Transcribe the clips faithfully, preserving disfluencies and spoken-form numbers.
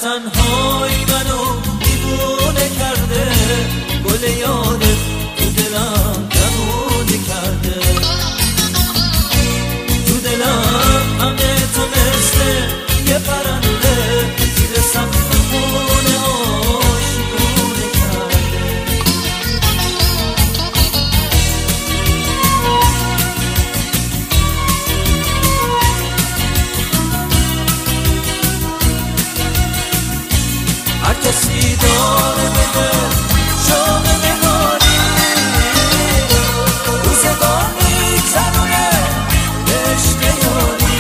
تنهایی منو دیوونه کرده، گل یادت تو دلم جوونه کرده، تو دلم همه تو مثل یه پرنده زیر سقف خونه آشیونه کرده. هر کسی داره بگه شوق نگاری، روزگار میگذرونه عشق یاری،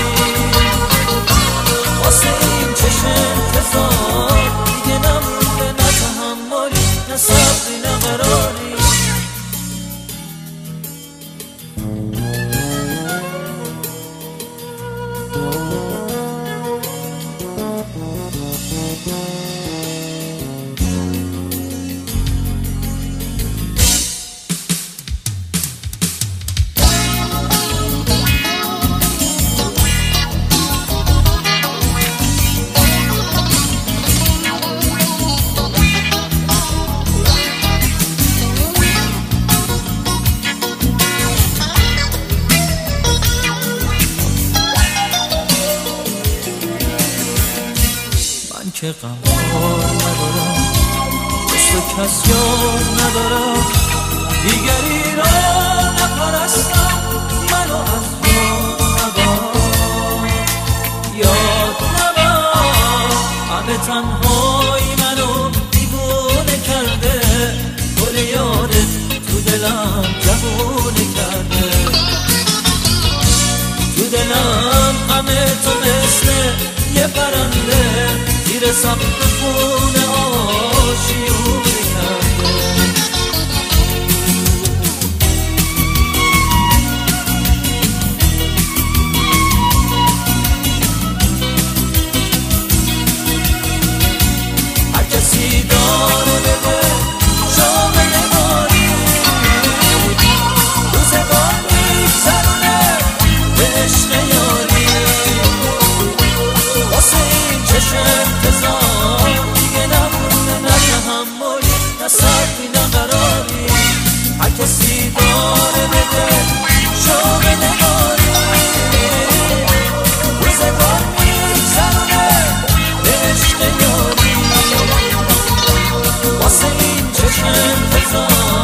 واسه این چشم انتظار دیگه نمونده، نه تحملی نه صبری نه قراری. که غمخوار ندارم، دست و کس یار ندارم، دیگری را نپرستم، منو از یاد نبر، یاد نبر. همه تنهایی منو دیوونه کرده، گل یادت تو دلم جوونه کرده، تو دلم همه تو مثل یه پرنده زیر سقف خونه آشیونه کرده. هر کسی داره بده شوق نگاری، روزگار میگذرونه به عشق یاری، واسه این چشم انتظار دیگه نمونه، نه تحملی نه صبری نه قراری. هر کسی داره بده شوق نگاری، روزگار میگذرونه به عشق یاری، واسه این چشم انتظار